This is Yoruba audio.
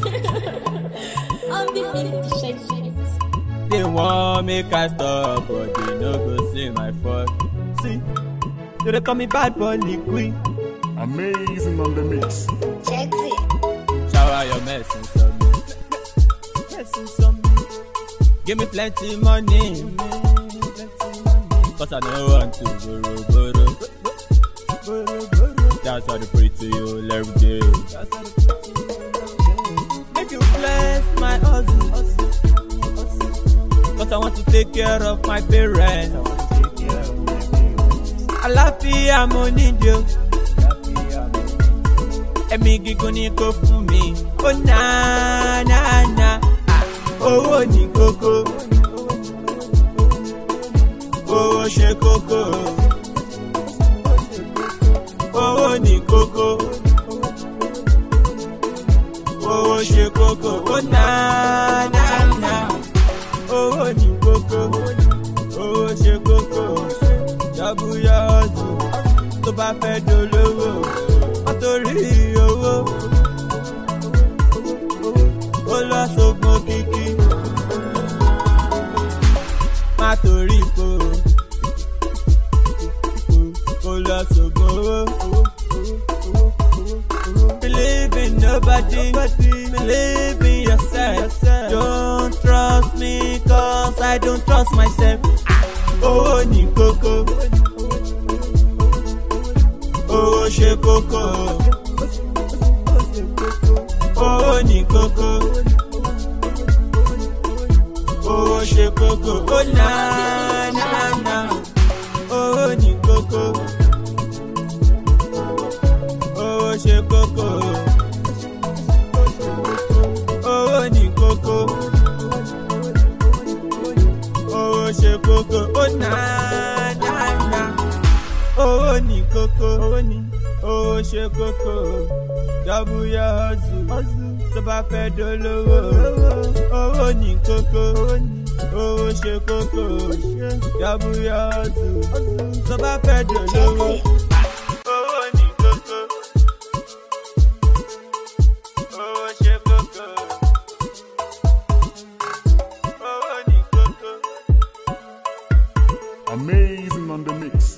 I'm the 50 shake shit. They want make I stop, but they no go see my fault. See, they call me bad boy liquid. Amazing on the mix. Check it. Shower your messings on me. Messings on me. Give me plenty money. Cause I don't want to borrow. That's how they pray to you every day. Make you bless my hustle. Cause I want to take care of my parents. Àlàáfíà mo need you. Ẹ̀mí gígùn ni kò fún mi. Ó na. Owó ní kókó. Owó ṣe kókó. Owó ní kókó. Owó ṣe kókó. Ó na. Owó ní kókó. Owó ṣe kókó. Jábúyá ọ̀sùn tó bá fẹ́ dolówó. Wọ́n torí owó. Ó lọ sógun kíkí. Má torí ipò. Ó lọ sógun owó. Believe in nobody. Believe in yourself. Don't trust me cause I don't trust myself. Owó ní kókó. Owó ṣe kókó. Owó ní kókó. Owó ṣe kókó. Ó na. Owó ní kókó. Owó ṣe kókó. Owó ní kókó. Owó ṣe kókó. Ó na. Owó ní kókó. Owó ṣe kókó. Jábúyá hustle tó bá fẹ́ dolówó. Owó ní kókó. Owó ṣe kókó. Jábúyá hustle tó bá fẹ́ dolówó. Owó ní kókó. Owó ṣe kókó. Owó ní kókó. Amazing on the mix.